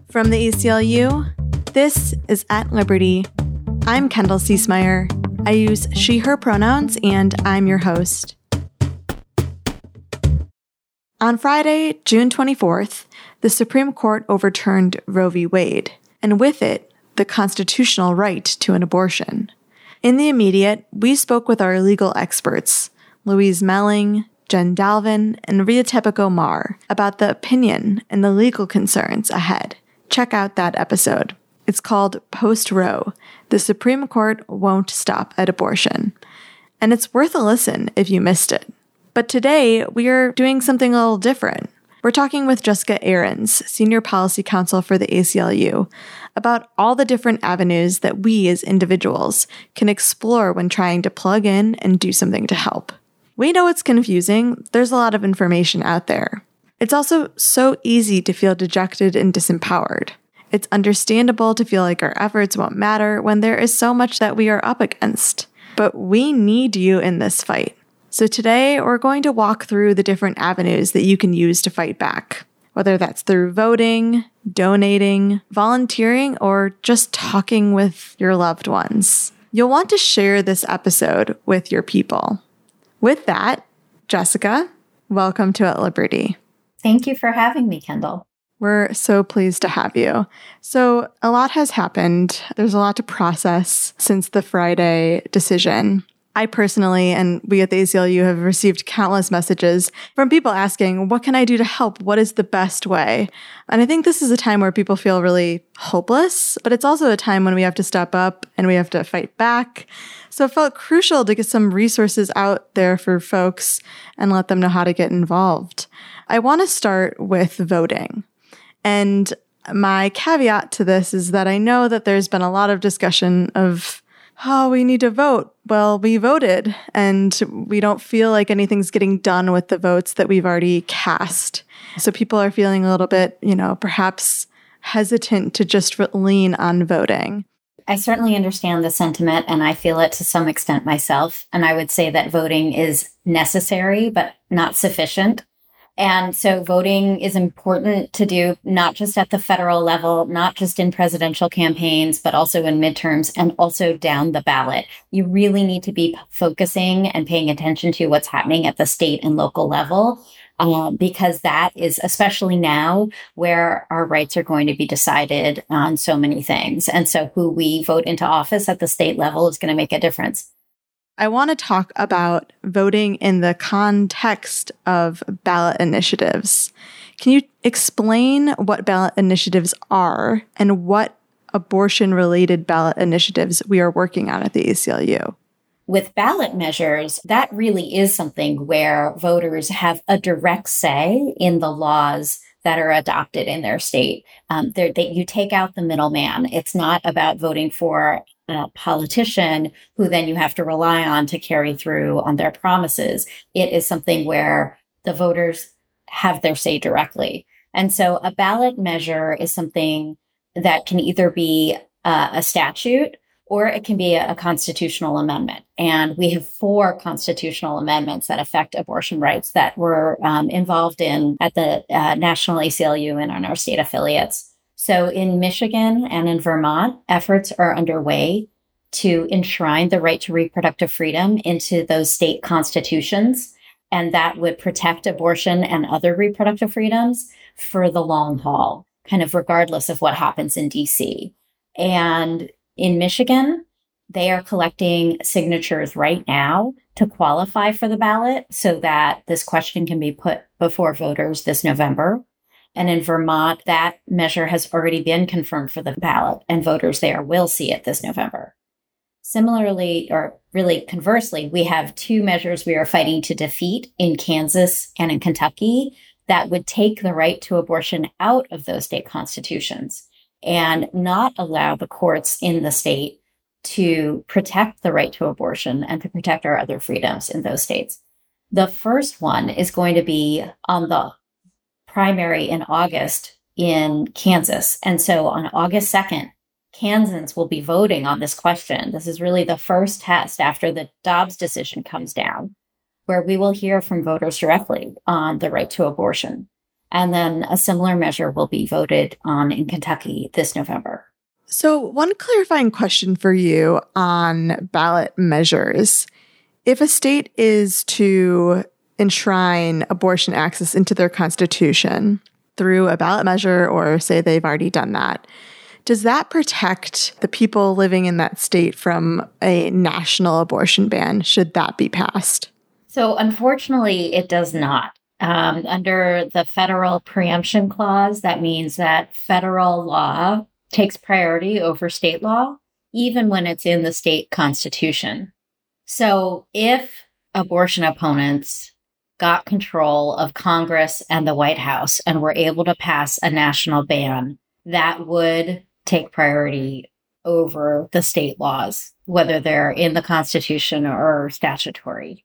From the ACLU, this is At Liberty. I'm Kendall Ciesmeyer. I use she, her pronouns, and I'm your host. On Friday, June 24th, the Supreme Court overturned Roe v. Wade, and with it, the constitutional right to an abortion. In the immediate, we spoke with our legal experts, Louise Melling, Jen Dalvin, and Ria Tepico-Mar, about the opinion and the legal concerns ahead. Check out that episode. It's called Post-Roe, The Supreme Court Won't Stop at Abortion. And it's worth a listen if you missed it. But today, we are doing something a little different. We're talking with Jessica Ahrens, Senior Policy Counsel for the ACLU, about all the different avenues that we as individuals can explore when trying to plug in and do something to help. We know it's confusing. There's a lot of information out there. It's also so easy to feel dejected and disempowered. It's understandable to feel like our efforts won't matter when there is so much that we are up against. But we need you in this fight. So today, we're going to walk through the different avenues that you can use to fight back, whether that's through voting, donating, volunteering, or just talking with your loved ones. You'll want to share this episode with your people. With that, Jessica, welcome to At Liberty. Thank you for having me, Kendall. We're so pleased to have you. So a lot has happened. There's a lot to process since the Friday decision. I personally, and we at the ACLU, have received countless messages from people asking, what can I do to help? What is the best way? And I think this is a time where people feel really hopeless, but it's also a time when we have to step up and we have to fight back. So it felt crucial to get some resources out there for folks and let them know how to get involved. I want to start with voting. And my caveat to this is that I know that there's been a lot of discussion of, oh, we need to vote. Well, we voted, and we don't feel like anything's getting done with the votes that we've already cast. So people are feeling a little bit, perhaps hesitant to just lean on voting. I certainly understand the sentiment, and I feel it to some extent myself. And I would say that voting is necessary, but not sufficient. And so voting is important to do, not just at the federal level, not just in presidential campaigns, but also in midterms and also down the ballot. You really need to be focusing and paying attention to what's happening at the state and local level, because that is, especially now, where our rights are going to be decided on so many things. And so who we vote into office at the state level is going to make a difference. I want to talk about voting in the context of ballot initiatives. Can you explain what ballot initiatives are and what abortion-related ballot initiatives we are working on at the ACLU? With ballot measures, that really is something where voters have a direct say in the laws that are adopted in their state. You take out the middleman. It's not about voting for a politician who then you have to rely on to carry through on their promises. It is something where the voters have their say directly. And so a ballot measure is something that can either be a statute or it can be a constitutional amendment. And we have 4 constitutional amendments that affect abortion rights that we're involved in at the National ACLU and on our state affiliates. So in Michigan and in Vermont, efforts are underway to enshrine the right to reproductive freedom into those state constitutions. And that would protect abortion and other reproductive freedoms for the long haul, kind of regardless of what happens in DC. And in Michigan, they are collecting signatures right now to qualify for the ballot so that this question can be put before voters this November. And in Vermont, that measure has already been confirmed for the ballot, and voters there will see it this November. Similarly, or really conversely, we have 2 measures we are fighting to defeat in Kansas and in Kentucky that would take the right to abortion out of those state constitutions and not allow the courts in the state to protect the right to abortion and to protect our other freedoms in those states. The first one is going to be on the primary in August in Kansas. And so on August 2nd, Kansans will be voting on this question. This is really the first test after the Dobbs decision comes down, where we will hear from voters directly on the right to abortion. And then a similar measure will be voted on in Kentucky this November. So, one clarifying question for you on ballot measures. If a state is to enshrine abortion access into their constitution through a ballot measure, or say they've already done that, does that protect the people living in that state from a national abortion ban, should that be passed? So unfortunately, it does not. Under the federal preemption clause, that means that federal law takes priority over state law, even when it's in the state constitution. So if abortion opponents got control of Congress and the White House and were able to pass a national ban, that would take priority over the state laws, whether they're in the Constitution or statutory.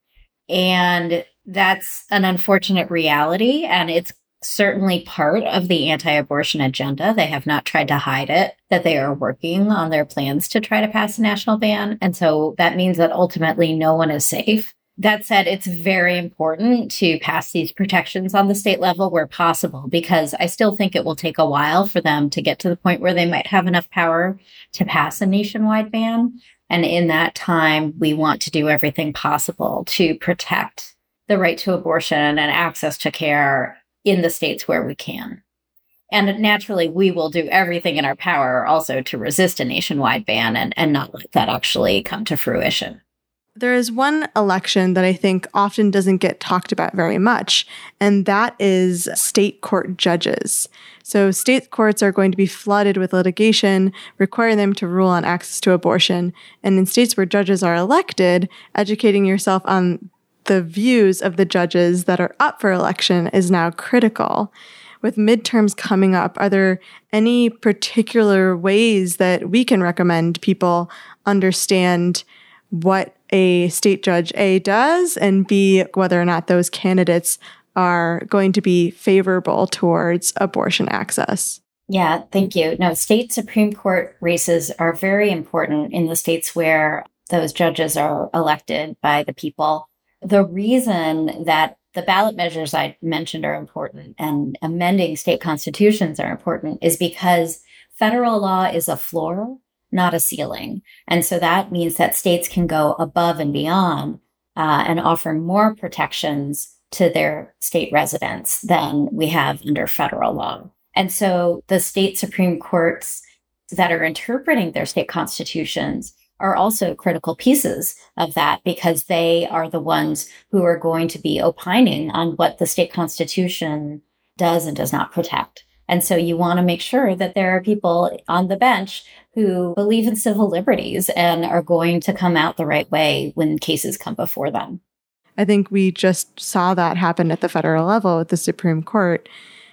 And that's an unfortunate reality, and it's certainly part of the anti-abortion agenda. They have not tried to hide it, that they are working on their plans to try to pass a national ban. And so that means that ultimately no one is safe. That said, it's very important to pass these protections on the state level where possible, because I still think it will take a while for them to get to the point where they might have enough power to pass a nationwide ban. And in that time, we want to do everything possible to protect the right to abortion and access to care in the states where we can. And naturally, we will do everything in our power also to resist a nationwide ban and not let that actually come to fruition. There is one election that I think often doesn't get talked about very much, and that is state court judges. So state courts are going to be flooded with litigation, requiring them to rule on access to abortion. And in states where judges are elected, educating yourself on the views of the judges that are up for election is now critical. With midterms coming up, are there any particular ways that we can recommend people understand what a state judge A does, and B, whether or not those candidates are going to be favorable towards abortion access? Yeah, thank you. No, state Supreme Court races are very important in the states where those judges are elected by the people. The reason that the ballot measures I mentioned are important and amending state constitutions are important is because federal law is a floor, not a ceiling. And so that means that states can go above and beyond and offer more protections to their state residents than we have under federal law. And so the state Supreme Courts that are interpreting their state constitutions are also critical pieces of that, because they are the ones who are going to be opining on what the state constitution does and does not protect. And so you want to make sure that there are people on the bench who believe in civil liberties and are going to come out the right way when cases come before them. I think we just saw that happen at the federal level with the Supreme Court.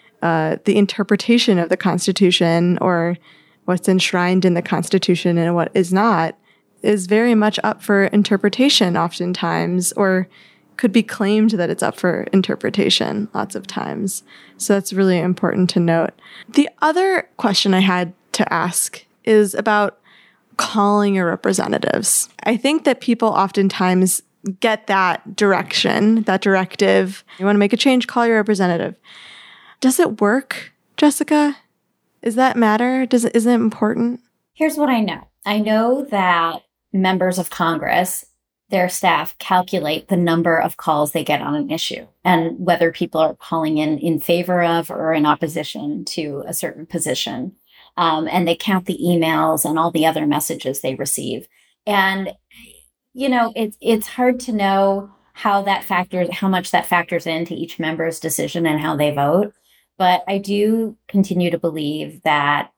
The interpretation of the Constitution, or what's enshrined in the Constitution and what is not, is very much up for interpretation oftentimes, or could be claimed that it's up for interpretation lots of times. So that's really important to note. The other question I had to ask is about calling your representatives. I think that people oftentimes get that direction, that directive. You want to make a change, call your representative. Does it work, Jessica? Does that matter? Isn't it important? Here's what I know. I know that members of Congress, their staff calculate the number of calls they get on an issue and whether people are calling in favor of or in opposition to a certain position. And they count the emails and all the other messages they receive. And, you know, it's hard to know how much that factors into each member's decision and how they vote. But I do continue to believe that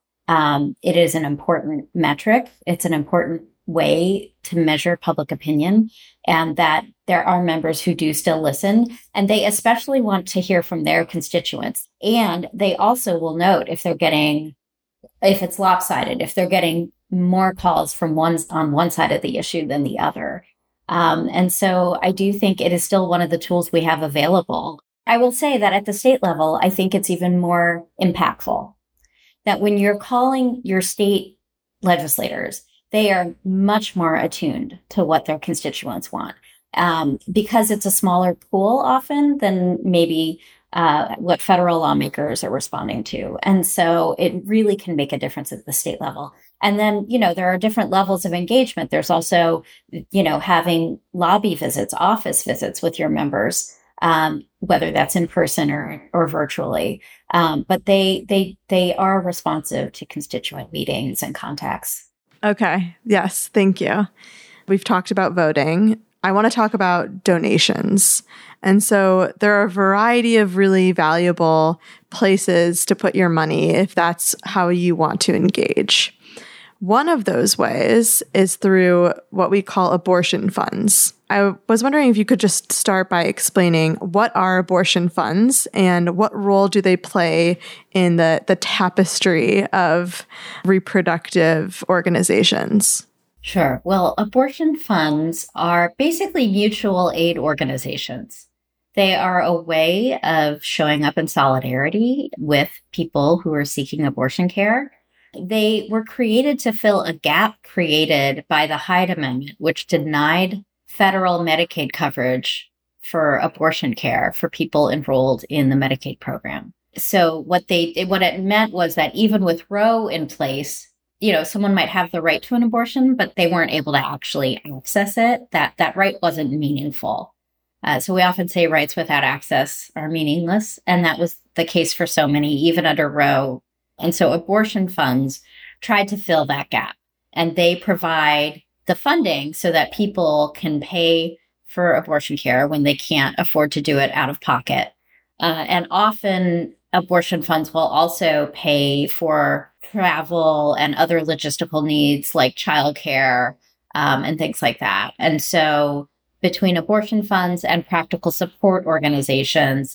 it is an important metric. It's an important way to measure public opinion, and that there are members who do still listen, and they especially want to hear from their constituents. And they also will note if it's lopsided, if they're getting more calls from on one side of the issue than the other. And so I do think it is still one of the tools we have available. I will say that at the state level, I think it's even more impactful that when you're calling your state legislators, they are much more attuned to what their constituents want, because it's a smaller pool often than maybe what federal lawmakers are responding to. And so it really can make a difference at the state level. And then, there are different levels of engagement. There's also, having lobby visits, office visits with your members, whether that's in person or virtually. But they are responsive to constituent meetings and contacts. Okay. Yes. Thank you. We've talked about voting. I want to talk about donations. And so there are a variety of really valuable places to put your money if that's how you want to engage. One of those ways is through what we call abortion funds. I was wondering if you could just start by explaining what are abortion funds and what role do they play in the tapestry of reproductive organizations? Sure. Well, abortion funds are basically mutual aid organizations. They are a way of showing up in solidarity with people who are seeking abortion care. They were created to fill a gap created by the Hyde Amendment, which denied federal Medicaid coverage for abortion care for people enrolled in the Medicaid program. So what it meant was that even with Roe in place, someone might have the right to an abortion, but they weren't able to actually access it. That right wasn't meaningful. So we often say rights without access are meaningless. And that was the case for so many, even under Roe. And so abortion funds tried to fill that gap. And they provide the funding so that people can pay for abortion care when they can't afford to do it out of pocket. And often abortion funds will also pay for travel and other logistical needs like childcare and things like that. And so between abortion funds and practical support organizations,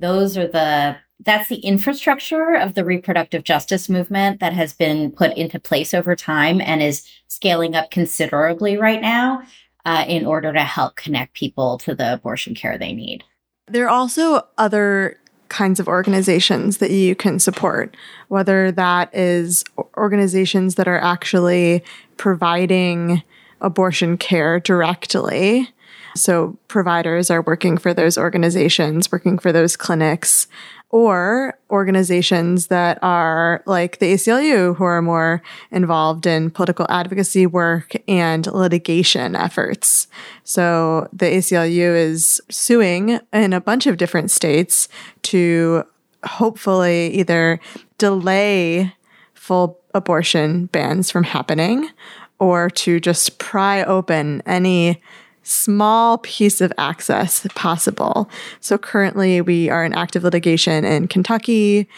that's the infrastructure of the reproductive justice movement that has been put into place over time and is scaling up considerably right now in order to help connect people to the abortion care they need. There are also other kinds of organizations that you can support, whether that is organizations that are actually providing abortion care directly. So providers are working for those organizations, working for those clinics, or organizations that are like the ACLU, who are more involved in political advocacy work and litigation efforts. So the ACLU is suing in a bunch of different states to hopefully either delay full abortion bans from happening or to just pry open any small piece of access possible. So currently we are in active litigation in Kentucky,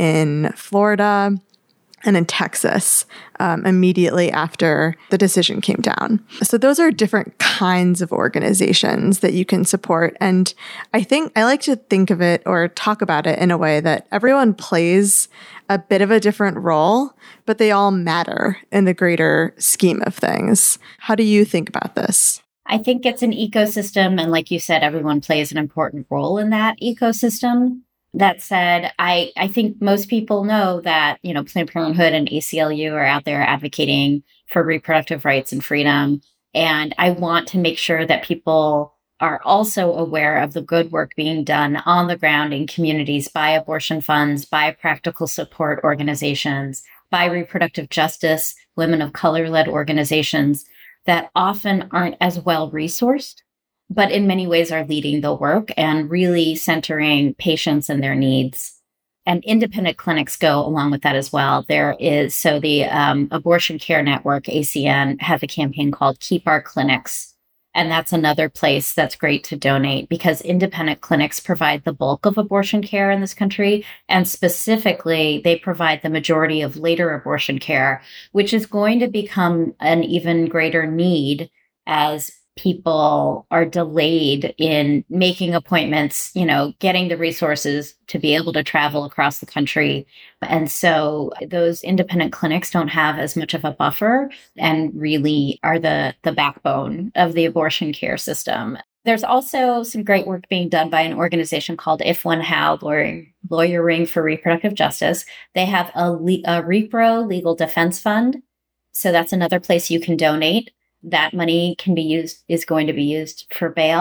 in Florida, and in Texas immediately after the decision came down. So those are different kinds of organizations that you can support. And I think I like to think of it or talk about it in a way that everyone plays a bit of a different role, but they all matter in the greater scheme of things. How do you think about this? I think it's an ecosystem. And like you said, everyone plays an important role in that ecosystem. That said, I think most people know that, Planned Parenthood and ACLU are out there advocating for reproductive rights and freedom. And I want to make sure that people are also aware of the good work being done on the ground in communities by abortion funds, by practical support organizations, by reproductive justice, women of color-led organizations that often aren't as well resourced, but in many ways are leading the work and really centering patients and their needs. And independent clinics go along with that as well. The Abortion Care Network, ACN, has a campaign called Keep Our Clinics. And that's another place that's great to donate because independent clinics provide the bulk of abortion care in this country. And specifically, they provide the majority of later abortion care, which is going to become an even greater need as people are delayed in making appointments, getting the resources to be able to travel across the country. And so those independent clinics don't have as much of a buffer and really are the backbone of the abortion care system. There's also some great work being done by an organization called If When How, Lawyering for Reproductive Justice. They have a REPRO, Legal Defense Fund. So that's another place you can donate. That money is going to be used for bail.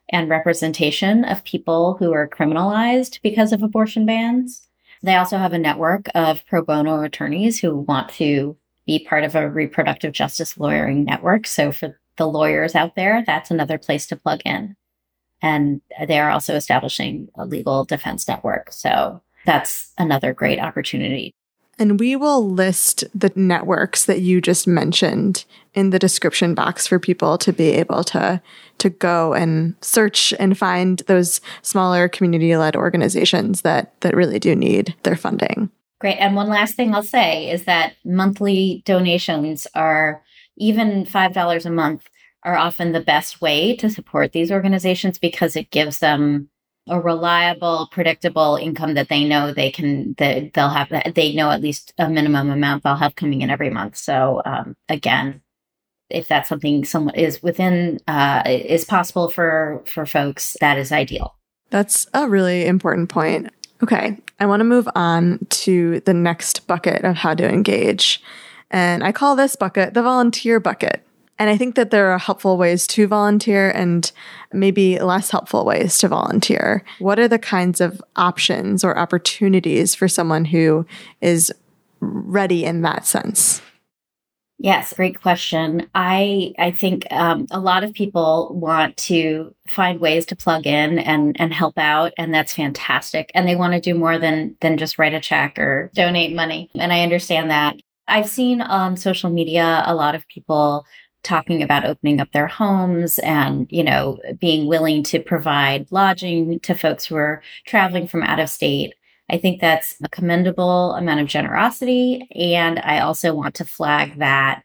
and representation of people who are criminalized because of abortion bans. They also have a network of pro bono attorneys who want to be part of a reproductive justice lawyering network. So for the lawyers out there, that's another place to plug in. And they are also establishing a legal defense network. So that's another great opportunity. And we will list the networks that you just mentioned in the description box for people to be able to go and search and find those smaller community-led organizations that really do need their funding. Great. And one last thing I'll say is that monthly donations are, even $5 a month, are often the best way to support these organizations because it gives them a reliable, predictable income that they know they'll have, they know at least a minimum amount they'll have coming in every month. So again, if that's something someone is within, is possible for folks, that is ideal. That's a really important point. Okay, I want to move on to the next bucket of how to engage. And I call this bucket the volunteer bucket. And I think that there are helpful ways to volunteer and maybe less helpful ways to volunteer. What are the kinds of options or opportunities for someone who is ready in that sense? Yes, great question. I think a lot of people want to find ways to plug in and help out, and that's fantastic. And they want to do more than just write a check or donate money. And I understand that. I've seen on social media a lot of people talking about opening up their homes and, being willing to provide lodging to folks who are traveling from out of state. I think that's a commendable amount of generosity. And I also want to flag that,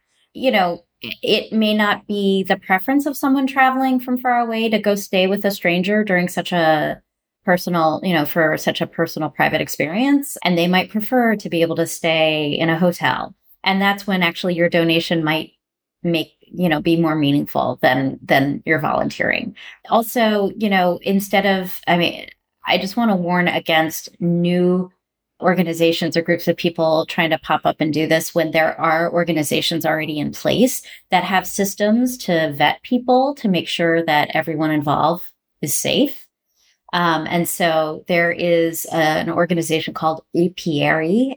it may not be the preference of someone traveling from far away to go stay with a stranger during such a personal, for such a personal private experience. And they might prefer to be able to stay in a hotel. And that's when actually your donation might be more meaningful than your volunteering. Also, instead of, I just want to warn against new organizations or groups of people trying to pop up and do this when there are organizations already in place that have systems to vet people to make sure that everyone involved is safe. And so there is an organization called APIARY,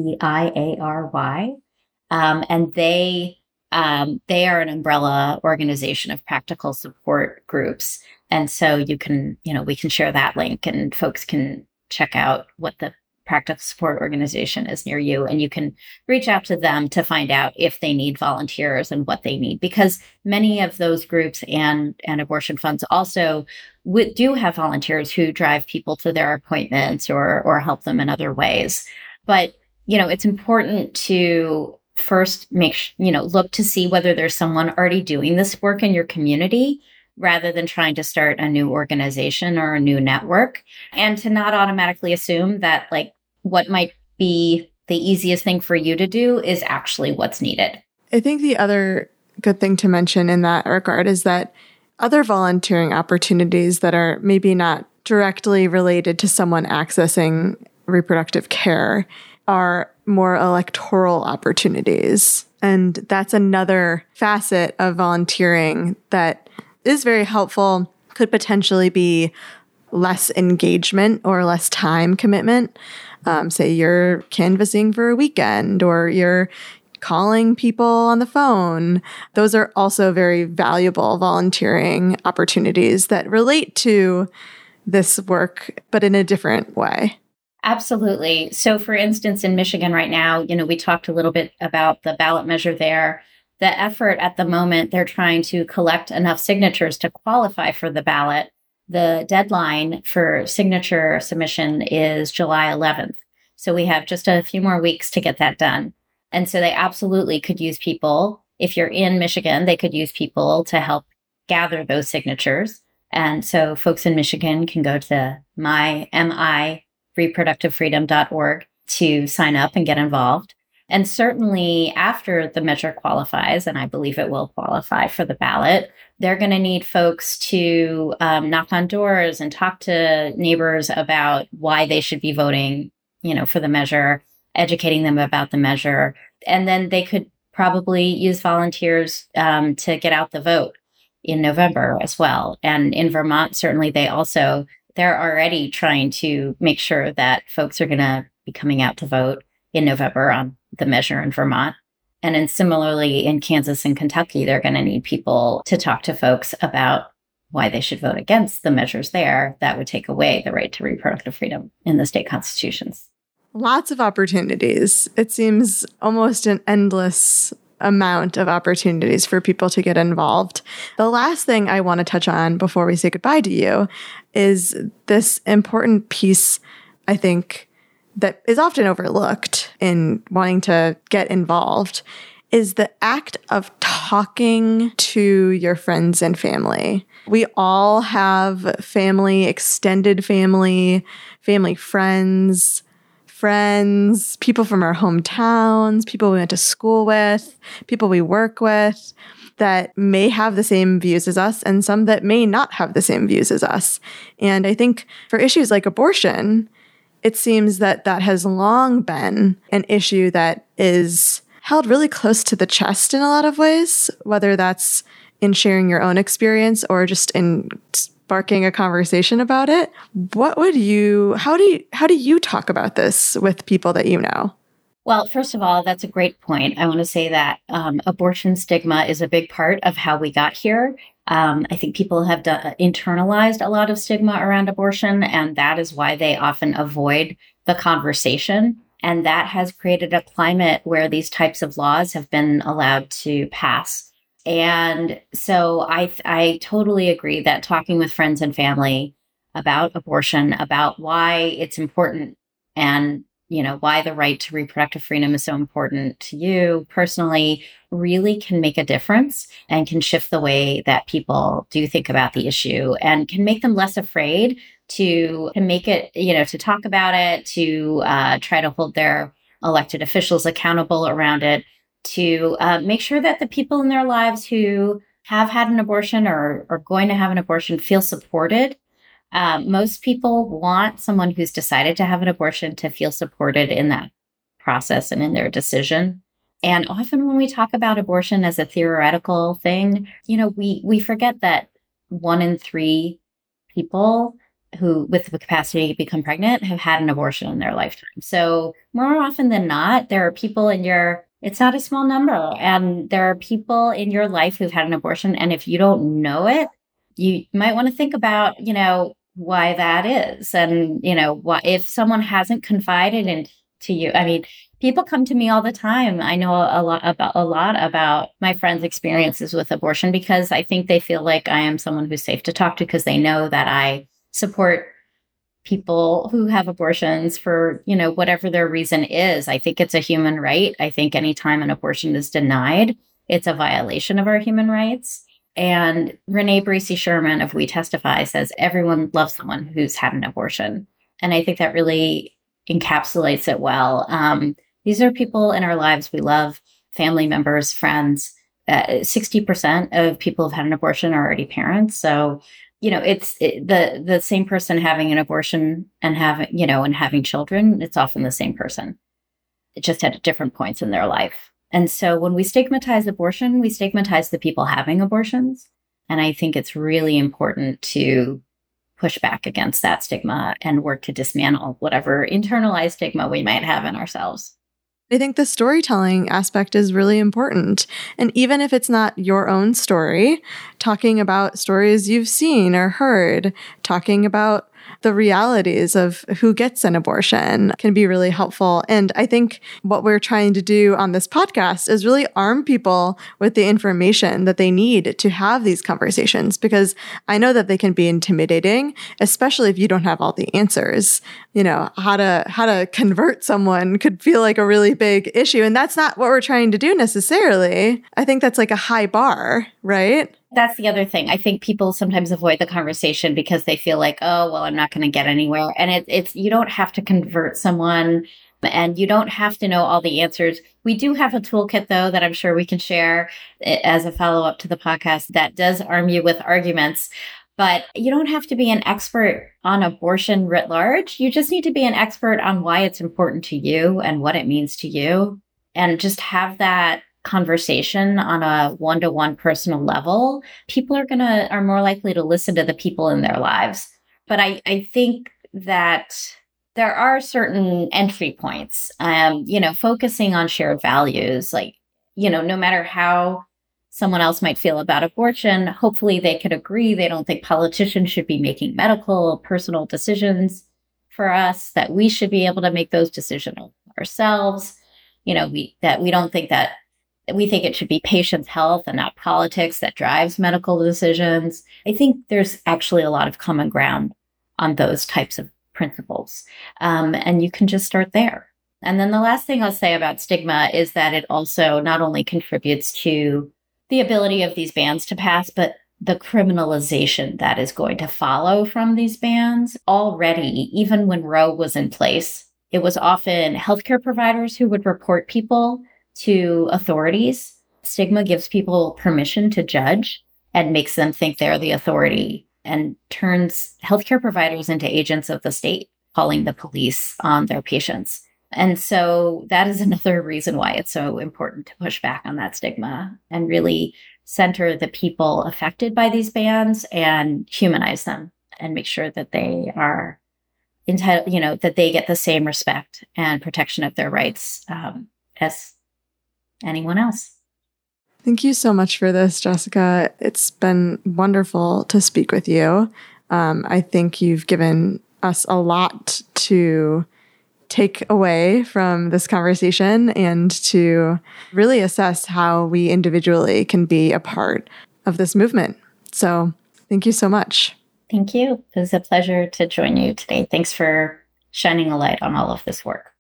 APIARY, and they are an umbrella organization of practical support groups. And so we can share that link and folks can check out what the practical support organization is near you. And you can reach out to them to find out if they need volunteers and what they need, because many of those groups and abortion funds also do have volunteers who drive people to their appointments or help them in other ways. But, it's important to first look to see whether there's someone already doing this work in your community rather than trying to start a new organization or a new network, and to not automatically assume that what might be the easiest thing for you to do is actually what's needed. I think the other good thing to mention in that regard is that other volunteering opportunities that are maybe not directly related to someone accessing reproductive care are more electoral opportunities. And that's another facet of volunteering that is very helpful, could potentially be less engagement or less time commitment. Say you're canvassing for a weekend or you're calling people on the phone. Those are also very valuable volunteering opportunities that relate to this work, but in a different way. Absolutely. So for instance, in Michigan right now, we talked a little bit about the ballot measure there. The effort at the moment, they're trying to collect enough signatures to qualify for the ballot. The deadline for signature submission is July 11th. So we have just a few more weeks to get that done. And so they absolutely could use people. If you're in Michigan, they could use people to help gather those signatures. And so folks in Michigan can go to reproductivefreedom.org to sign up and get involved. And certainly after the measure qualifies, and I believe it will qualify for the ballot, they're going to need folks to knock on doors and talk to neighbors about why they should be voting, for the measure, educating them about the measure. And then they could probably use volunteers to get out the vote. in November as well. And in Vermont, certainly they're already trying to make sure that folks are going to be coming out to vote in November on the measure in Vermont. And then similarly in Kansas and Kentucky, they're going to need people to talk to folks about why they should vote against the measures there that would take away the right to reproductive freedom in the state constitutions. Lots of opportunities. It seems almost an endless amount of opportunities for people to get involved. The last thing I want to touch on before we say goodbye to you is this important piece, I think, that is often overlooked in wanting to get involved, is the act of talking to your friends and family. We all have family, extended family, friends, people from our hometowns, people we went to school with, people we work with that may have the same views as us and some that may not have the same views as us. And I think for issues like abortion, it seems that that has long been an issue that is held really close to the chest in a lot of ways, whether that's in sharing your own experience or just in sparking a conversation about it. How do you talk about this with people that you know? Well, first of all, that's a great point. I want to say that abortion stigma is a big part of how we got here. I think people have internalized a lot of stigma around abortion, and that is why they often avoid the conversation. And that has created a climate where these types of laws have been allowed to pass. And so I totally agree that talking with friends and family about abortion, about why it's important and why the right to reproductive freedom is so important to you personally really can make a difference and can shift the way that people do think about the issue and can make them less afraid to make it, to talk about it, to try to hold their elected officials accountable around it, to make sure that the people in their lives who have had an abortion or are going to have an abortion feel supported. Most people want someone who's decided to have an abortion to feel supported in that process and in their decision. And often when we talk about abortion as a theoretical thing, we forget that 1 in 3 people who with the capacity to become pregnant have had an abortion in their lifetime. So more often than not, there are people it's not a small number, and there are people in your life who've had an abortion. And if you don't know it, you might want to think about, why that is. And, if someone hasn't confided into you, people come to me all the time. I know a lot about my friends' experiences with abortion because I think they feel like I am someone who's safe to talk to because they know that I support people who have abortions for, whatever their reason is. I think it's a human right. I think anytime an abortion is denied, it's a violation of our human rights. And Renee Bracey Sherman of We Testify says everyone loves someone who's had an abortion. And I think that really encapsulates it well. These are people in our lives we love, family members, friends. 60% of people who've had an abortion are already parents. So, it's the same person having an abortion and having children. It's often the same person. It just at different points in their life. And so when we stigmatize abortion, we stigmatize the people having abortions. And I think it's really important to push back against that stigma and work to dismantle whatever internalized stigma we might have in ourselves. I think the storytelling aspect is really important. And even if it's not your own story, talking about stories you've seen or heard, talking about the realities of who gets an abortion can be really helpful. And I think what we're trying to do on this podcast is really arm people with the information that they need to have these conversations, because I know that they can be intimidating, especially if you don't have all the answers. How to convert someone could feel like a really big issue. And that's not what we're trying to do necessarily. I think that's like a high bar, right? That's the other thing. I think people sometimes avoid the conversation because they feel like, oh, well, I'm not going to get anywhere. And it's you don't have to convert someone and you don't have to know all the answers. We do have a toolkit, though, that I'm sure we can share as a follow-up to the podcast that does arm you with arguments. But you don't have to be an expert on abortion writ large. You just need to be an expert on why it's important to you and what it means to you. And just have that conversation on a one-to-one personal level, people are more likely to listen to the people in their lives. But I think that there are certain entry points, focusing on shared values, like, no matter how someone else might feel about abortion, hopefully they could agree. They don't think politicians should be making medical, personal decisions for us, that we should be able to make those decisions ourselves. We don't think that, we think it should be patients' health and not politics that drives medical decisions. I think there's actually a lot of common ground on those types of principles. And you can just start there. And then the last thing I'll say about stigma is that it also not only contributes to the ability of these bans to pass, but the criminalization that is going to follow from these bans. Already, even when Roe was in place, it was often healthcare providers who would report people to authorities. Stigma gives people permission to judge and makes them think they're the authority, and turns healthcare providers into agents of the state, calling the police on their patients. And so that is another reason why it's so important to push back on that stigma and really center the people affected by these bans and humanize them and make sure that they are entitled, that they get the same respect and protection of their rights as anyone else. Thank you so much for this, Jessica. It's been wonderful to speak with you. I think you've given us a lot to take away from this conversation and to really assess how we individually can be a part of this movement. So thank you so much. Thank you. It was a pleasure to join you today. Thanks for shining a light on all of this work.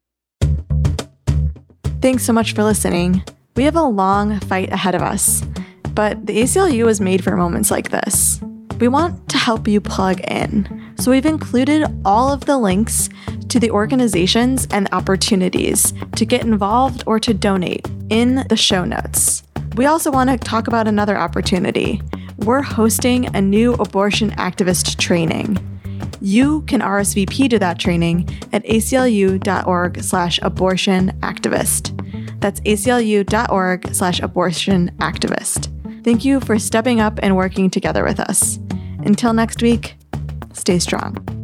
Thanks so much for listening. We have a long fight ahead of us, but the ACLU is made for moments like this. We want to help you plug in, so we've included all of the links to the organizations and opportunities to get involved or to donate in the show notes. We also want to talk about another opportunity. We're hosting a new abortion activist training. You can RSVP to that training at aclu.org/abortionactivist. That's aclu.org/abortionactivist. Thank you for stepping up and working together with us. Until next week, stay strong.